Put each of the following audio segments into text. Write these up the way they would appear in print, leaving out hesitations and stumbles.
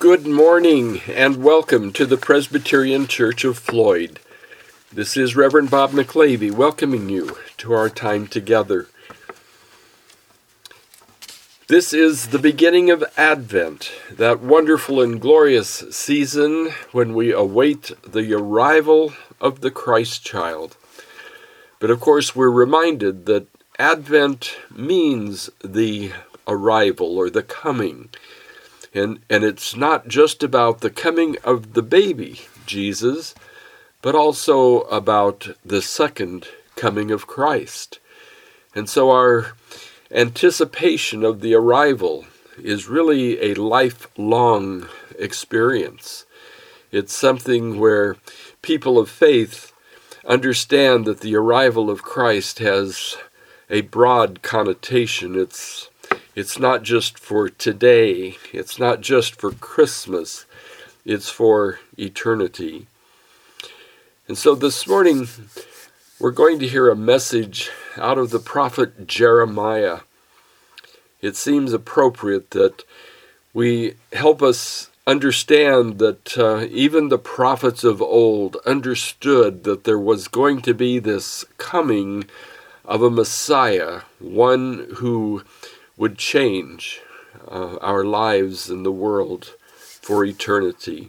Good morning and welcome to the Presbyterian Church of Floyd. This is Reverend Bob McLavy welcoming you to our time together. This is the beginning of Advent, that wonderful and glorious season when we await the arrival of the Christ child. But of course we're reminded that Advent means the arrival or the coming. And it's not just about the coming of the baby, Jesus, but also about the second coming of Christ. And so our anticipation of the arrival is really a lifelong experience. It's something where people of faith understand that the arrival of Christ has a broad connotation. It's not just for today. It's not just for Christmas. It's for eternity. And so this morning, we're going to hear a message out of the prophet Jeremiah. It seems appropriate that we help us understand that even the prophets of old understood that there was going to be this coming of a Messiah, one who would change our lives and the world for eternity.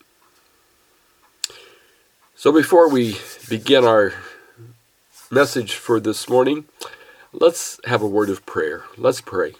So before we begin our message for this morning, let's have a word of prayer. Let's pray.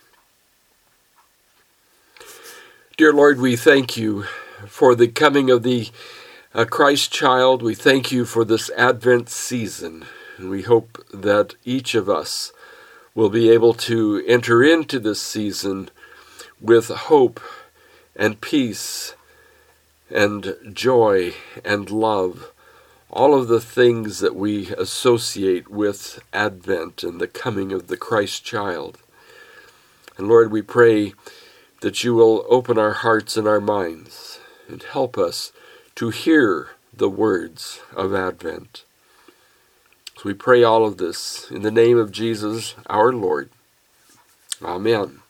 Dear Lord, we thank you for the coming of the Christ child. We thank you for this Advent season, and we hope that each of us will be able to enter into this season with hope and peace and joy and love, all of the things that we associate with Advent and the coming of the Christ child. And Lord, we pray that you will open our hearts and our minds and help us to hear the words of Advent. So we pray all of this in the name of Jesus, our Lord. Amen.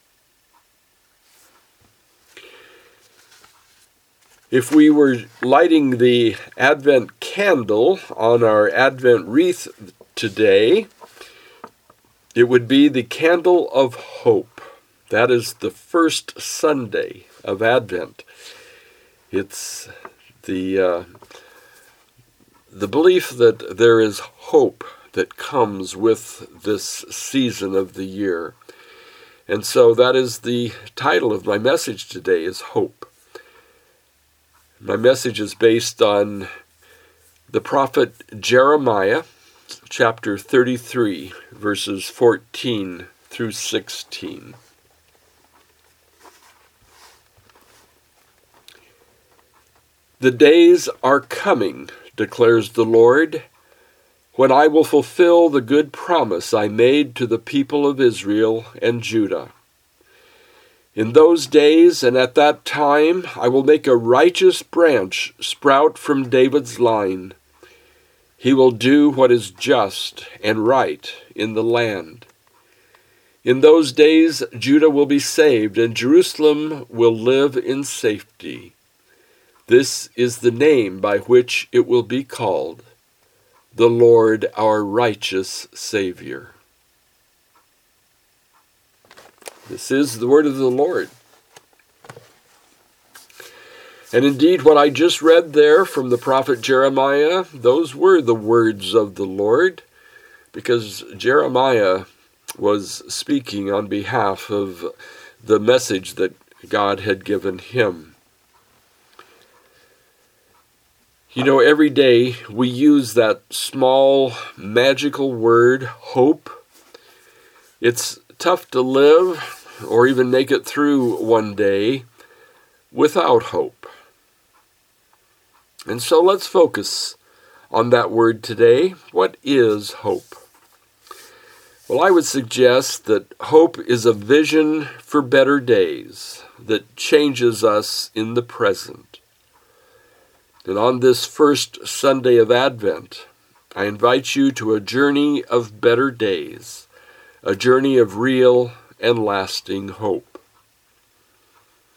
If we were lighting the Advent candle on our Advent wreath today, it would be the candle of hope. That is the first Sunday of Advent. It's the belief that there is hope that comes with this season of the year. And so that is the title of my message today, is Hope. My message is based on the prophet Jeremiah, chapter 33, verses 14 through 16. The days are coming, declares the Lord, when I will fulfill the good promise I made to the people of Israel and Judah. In those days and at that time I will make a righteous branch sprout from David's line. He will do what is just and right in the land. In those days Judah will be saved and Jerusalem will live in safety. This is the name by which it will be called, the Lord our righteous Savior. This is the word of the Lord. And indeed, what I just read there from the prophet Jeremiah, those were the words of the Lord, because Jeremiah was speaking on behalf of the message that God had given him. You know, every day we use that small magical word, hope. It's tough to live or even make it through one day without hope. And so let's focus on that word today. What is hope? Well, I would suggest that hope is a vision for better days that changes us in the present. And on this first Sunday of Advent, I invite you to a journey of better days, a journey of real and lasting hope.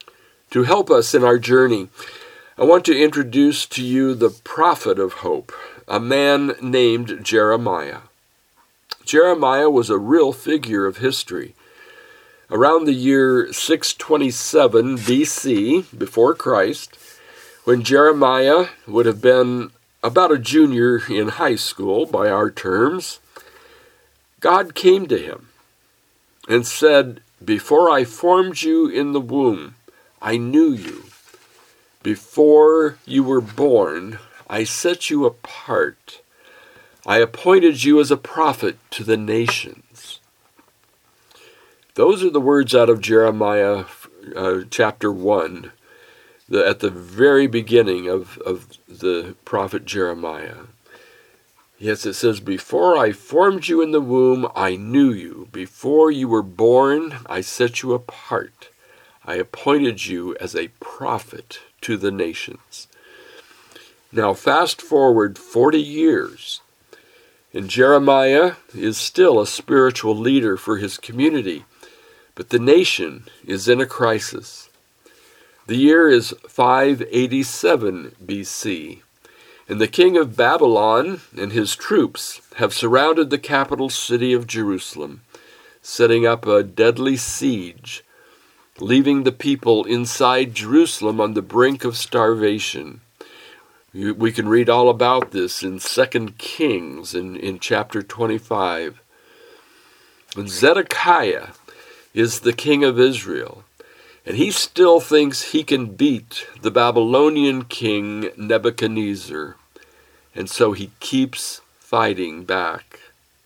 To help us in our journey, I want to introduce to you the prophet of hope, a man named Jeremiah. Jeremiah was a real figure of history. Around the year 627 BC, before Christ, when Jeremiah would have been about a junior in high school by our terms, God came to him and said, "Before I formed you in the womb, I knew you. Before you were born, I set you apart. I appointed you as a prophet to the nations." Those are the words out of Jeremiah chapter 1, at the very beginning of the prophet Jeremiah. Yes, it says, "Before I formed you in the womb, I knew you. Before you were born, I set you apart. I appointed you as a prophet to the nations." Now, fast forward 40 years, and Jeremiah is still a spiritual leader for his community, but the nation is in a crisis. The year is 587 BC, and the king of Babylon and his troops have surrounded the capital city of Jerusalem, setting up a deadly siege, leaving the people inside Jerusalem on the brink of starvation. We can read all about this in 2 Kings in chapter 25. And Zedekiah is the king of Israel, and he still thinks he can beat the Babylonian king Nebuchadnezzar, and so he keeps fighting back.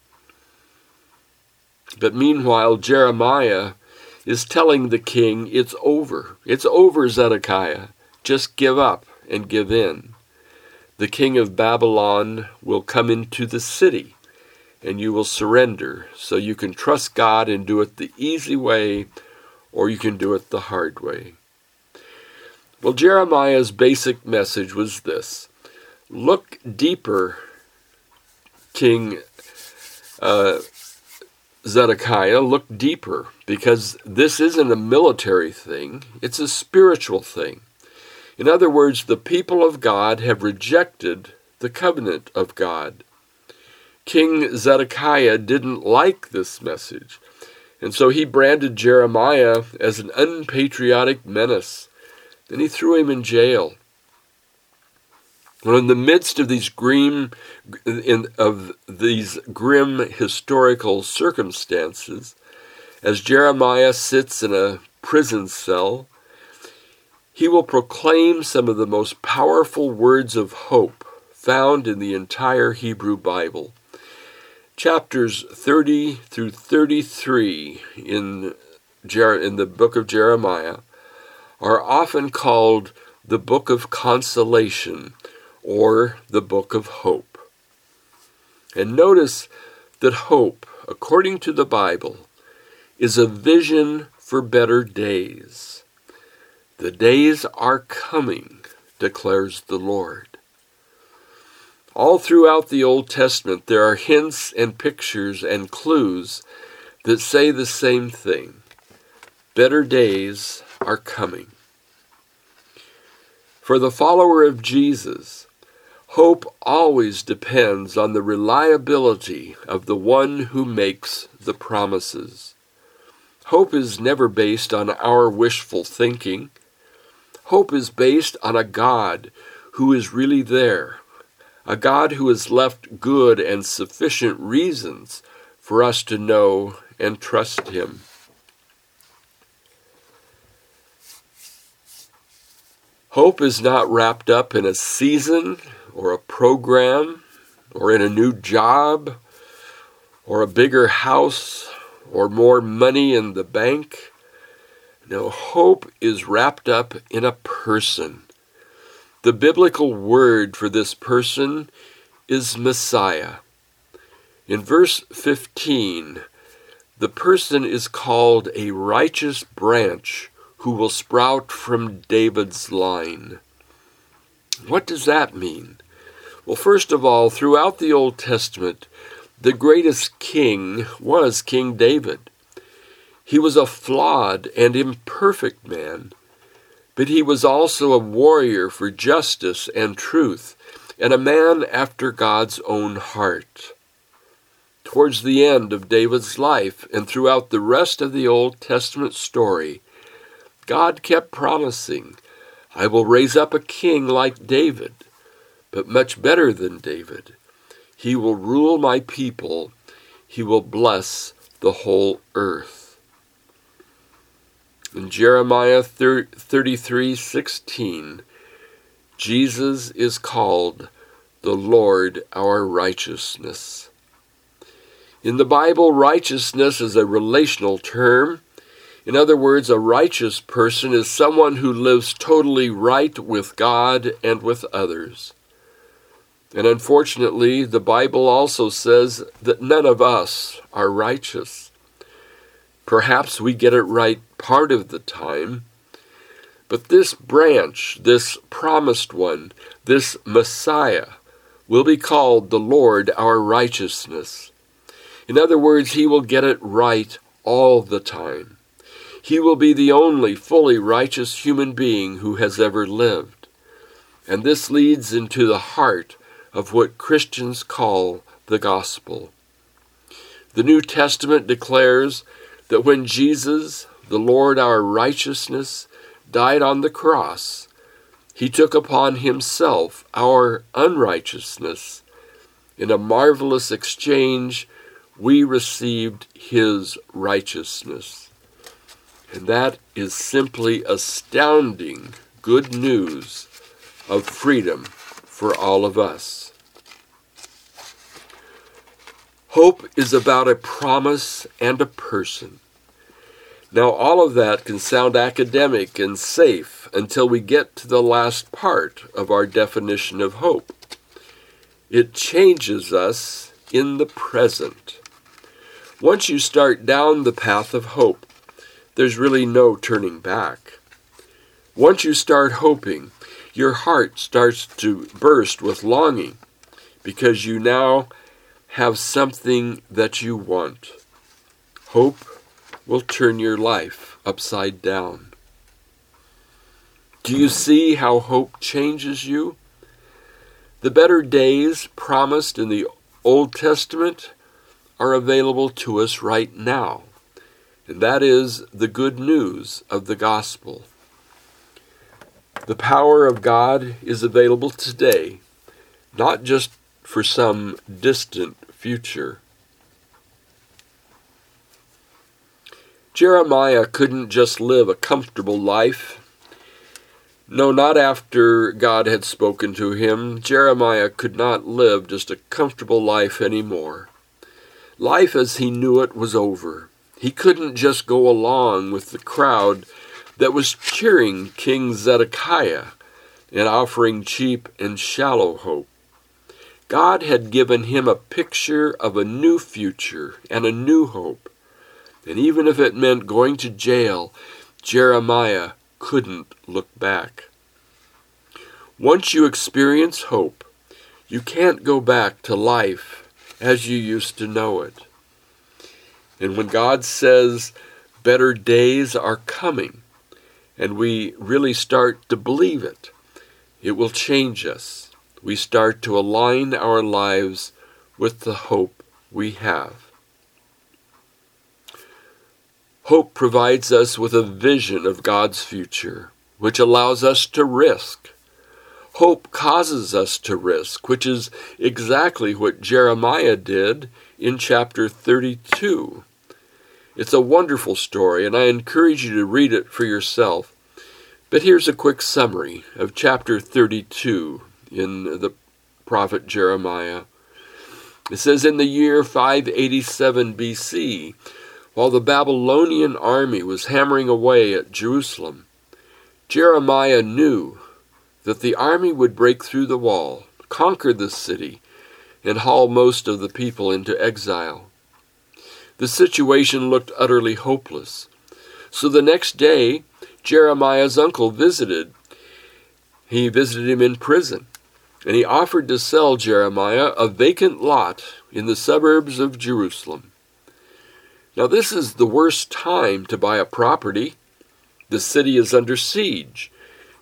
But meanwhile, Jeremiah is telling the king, "It's over. It's over, Zedekiah. Just give up and give in. The king of Babylon will come into the city, and you will surrender, so you can trust God and do it the easy way, or you can do it the hard way." Well, Jeremiah's basic message was this: look deeper, King Zedekiah, look deeper, because this isn't a military thing, it's a spiritual thing. In other words, the people of God have rejected the covenant of God. King Zedekiah didn't like this message, and so he branded Jeremiah as an unpatriotic menace. Then he threw him in jail. Well, in the midst of these grim historical circumstances, as Jeremiah sits in a prison cell, he will proclaim some of the most powerful words of hope found in the entire Hebrew Bible. Chapters 30 through 33 in the book of Jeremiah are often called the book of consolation, or the book of hope. And notice that hope, according to the Bible, is a vision for better days. The days are coming, declares the Lord. All throughout the Old Testament, there are hints and pictures and clues that say the same thing. Better days are coming. For the follower of Jesus, hope always depends on the reliability of the one who makes the promises. Hope is never based on our wishful thinking. Hope is based on a God who is really there, a God who has left good and sufficient reasons for us to know and trust him. Hope is not wrapped up in a season or a program or in a new job or a bigger house or more money in the bank. No, hope is wrapped up in a person. The biblical word for this person is Messiah. In verse 15, the person is called a righteous branch who will sprout from David's line. What does that mean? Well, first of all, throughout the Old Testament, the greatest king was King David. He was a flawed and imperfect man, but he was also a warrior for justice and truth, and a man after God's own heart. Towards the end of David's life and throughout the rest of the Old Testament story, God kept promising, "I will raise up a king like David, but much better than David. He will rule my people. He will bless the whole earth." In Jeremiah 33:16, Jesus is called the Lord our righteousness. In the Bible, righteousness is a relational term. In other words, a righteous person is someone who lives totally right with God and with others. And unfortunately, the Bible also says that none of us are righteous. Perhaps we get it right part of the time, but this branch, this promised one, this Messiah, will be called the Lord our righteousness. In other words, he will get it right all the time. He will be the only fully righteous human being who has ever lived. And this leads into the heart of what Christians call the gospel. The New Testament declares that when Jesus, the Lord our righteousness, died on the cross, he took upon himself our unrighteousness. In a marvelous exchange, we received his righteousness. And that is simply astounding good news of freedom for all of us. Hope is about a promise and a person. Now, all of that can sound academic and safe until we get to the last part of our definition of hope. It changes us in the present. Once you start down the path of hope, there's really no turning back. Once you start hoping, your heart starts to burst with longing because you now have something that you want. Hope will turn your life upside down. Do you see how hope changes you? The better days promised in the Old Testament are available to us right now, and that is the good news of the gospel. The power of God is available today, not just for some distant future. Jeremiah couldn't just live a comfortable life. No, not after God had spoken to him. Jeremiah could not live just a comfortable life anymore. Life as he knew it was over. He couldn't just go along with the crowd that was cheering King Zedekiah and offering cheap and shallow hope. God had given him a picture of a new future and a new hope. And even if it meant going to jail, Jeremiah couldn't look back. Once you experience hope, you can't go back to life as you used to know it. And when God says better days are coming, and we really start to believe it, it will change us. We start to align our lives with the hope we have. Hope provides us with a vision of God's future, which allows us to risk. Hope causes us to risk, which is exactly what Jeremiah did in chapter 32. It's a wonderful story, and I encourage you to read it for yourself. But here's a quick summary of chapter 32 in the prophet Jeremiah. It says, in the year 587 BC, while the Babylonian army was hammering away at Jerusalem, Jeremiah knew that the army would break through the wall, conquer the city, and haul most of the people into exile. The situation looked utterly hopeless. So the next day, Jeremiah's uncle visited. He visited him in prison, and he offered to sell Jeremiah a vacant lot in the suburbs of Jerusalem. Now, this is the worst time to buy a property. The city is under siege,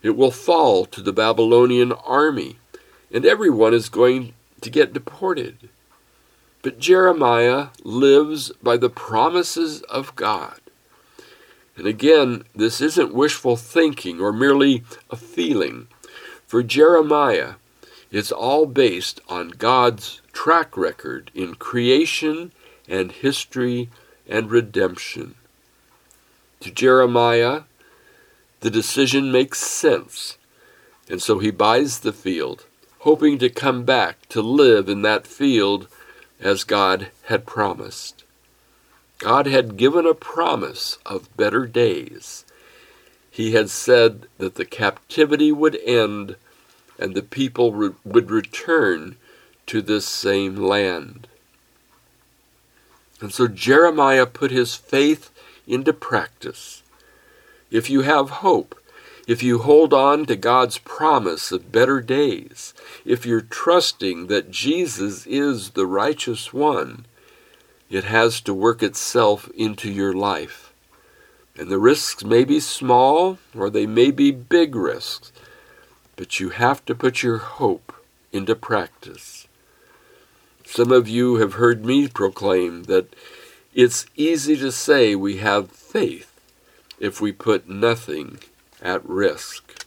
It will fall to the Babylonian army, and everyone is going to get deported. But Jeremiah lives by the promises of God. And again, this isn't wishful thinking or merely a feeling. For Jeremiah, it's all based on God's track record in creation and history and redemption. To Jeremiah, the decision makes sense, and so he buys the field, hoping to come back to live in that field as God had promised. God had given a promise of better days. He had said that the captivity would end and the people would return to this same land. And so Jeremiah put his faith into practice. If you have hope, if you hold on to God's promise of better days, if you're trusting that Jesus is the righteous one, it has to work itself into your life. And the risks may be small or they may be big risks, but you have to put your hope into practice. Some of you have heard me proclaim that it's easy to say we have faith if we put nothing at risk.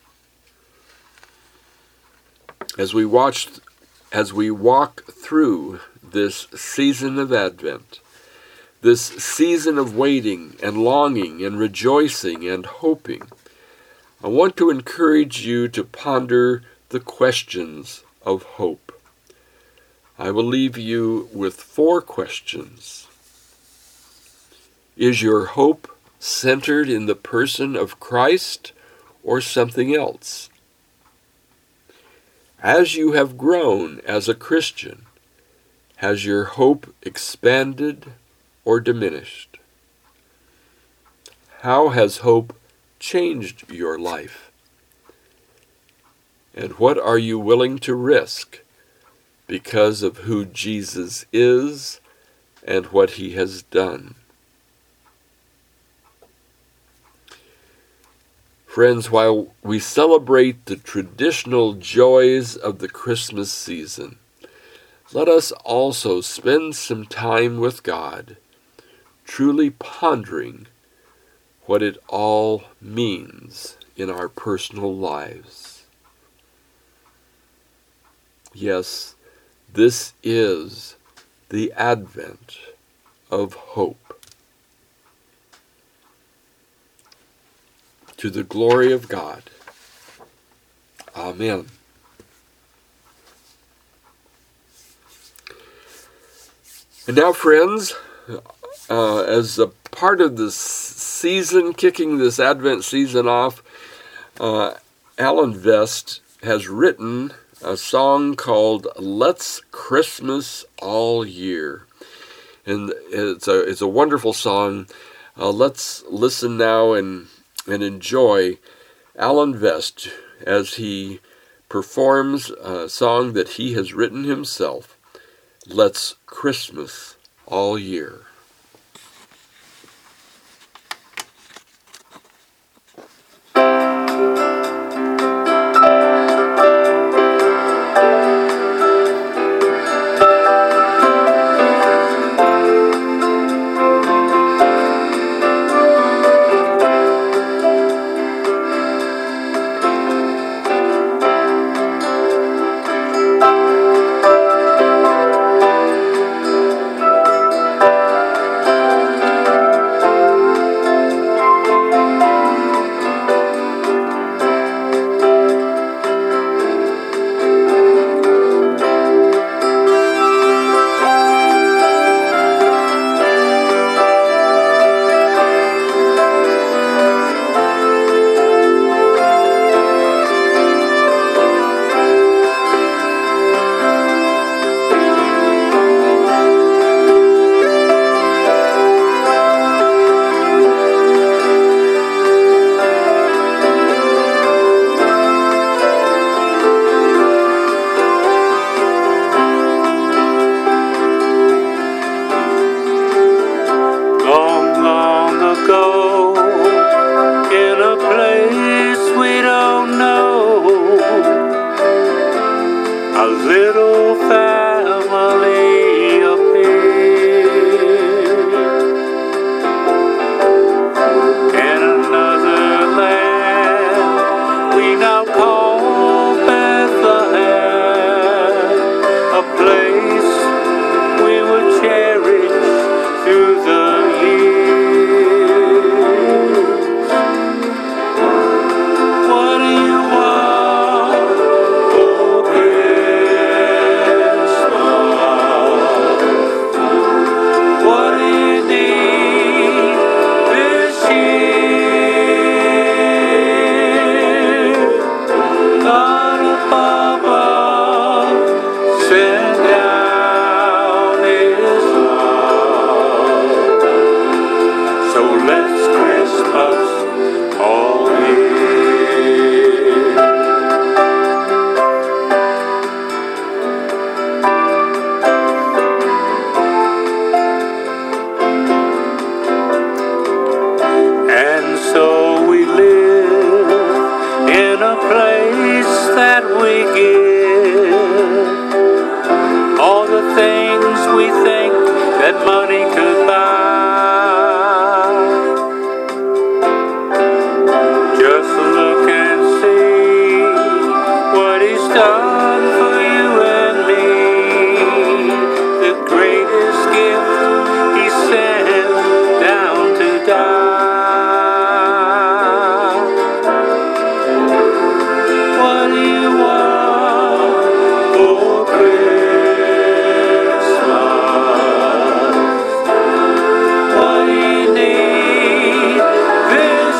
As we walk through this season of Advent, this season of waiting and longing and rejoicing and hoping, I want to encourage you to ponder the questions of hope. I will leave you with 4 questions. Is your hope centered in the person of Christ or something else? As you have grown as a Christian, has your hope expanded or diminished? How has hope changed your life? And what are you willing to risk because of who Jesus is and what he has done? Friends, while we celebrate the traditional joys of the Christmas season, let us also spend some time with God, truly pondering what it all means in our personal lives. Yes, this is the advent of hope. To the glory of God. Amen. And now, friends, as a part of this season, kicking this Advent season off, Alan Vest has written a song called Let's Christmas All Year. And it's a wonderful song. Let's listen now and enjoy Alan Vest as he performs a song that he has written himself, Let's Christmas All Year. In a place we don't know. little family appeared in another land we now call Bethlehem, a place we would cherish through the years. What do you want for Christmas? What do you need this year? God above send down His love. So let's Christmas all year. And so we live in a place that we give all the things we think that money could buy. Just look and see what He's done for you and me. The greatest gift He sent down to die. What do you want for Christmas? What do you need this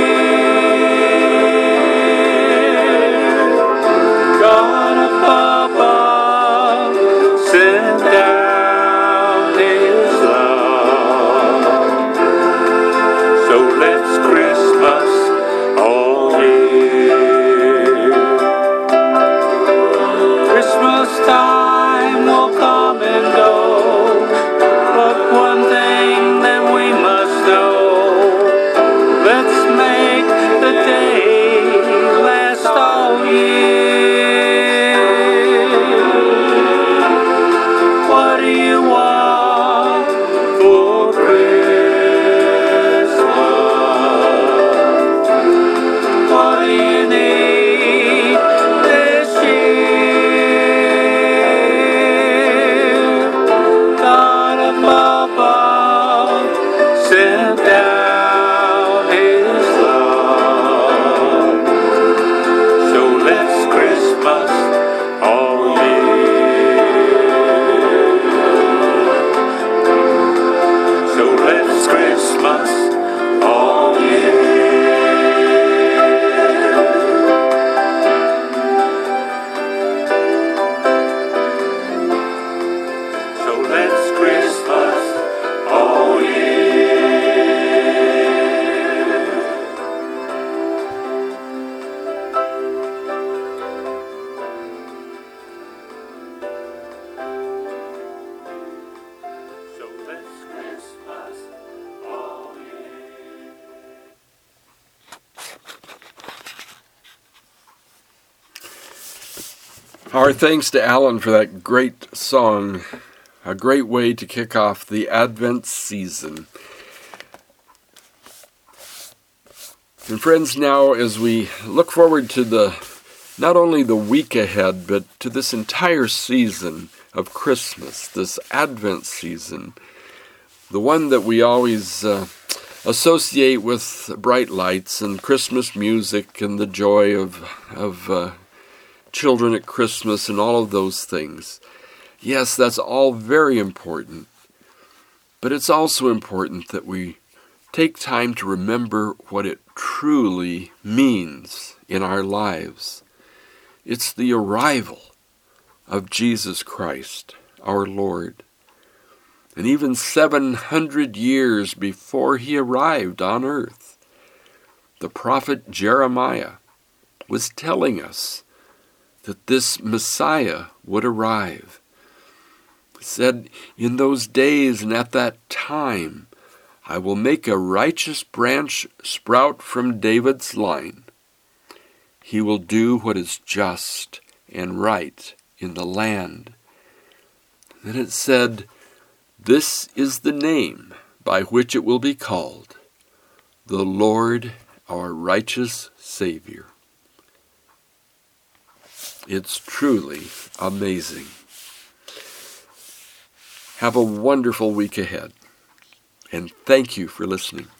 year? God above send down His love. So let's Christmas all year. Christmas time will come and go, but one thing that we must know: let's make the day last all year. What do you want for Christmas? What do you need this year? God above send down His love. So let's Christmas all year. So let's Christmas all year. So let's Christmas all year. So let's Christmas all year. Our thanks to Alan for that great song, a great way to kick off the Advent season. And friends, now as we look forward to not only the week ahead, but to this entire season of Christmas, this Advent season, the one that we always associate with bright lights and Christmas music and the joy of children at Christmas and all of those things. Yes, that's all very important, but it's also important that we take time to remember what it truly means in our lives. It's the arrival of Jesus Christ, our Lord. And even 700 years before He arrived on earth, the prophet Jeremiah was telling us that this Messiah would arrive. He said, "In those days and at that time, I will make a righteous branch sprout from David's line. He will do what is just and right in the land. Then it said, "This is the name by which it will be called, the Lord our righteous Savior." It's truly amazing. Have a wonderful week ahead, and thank you for listening.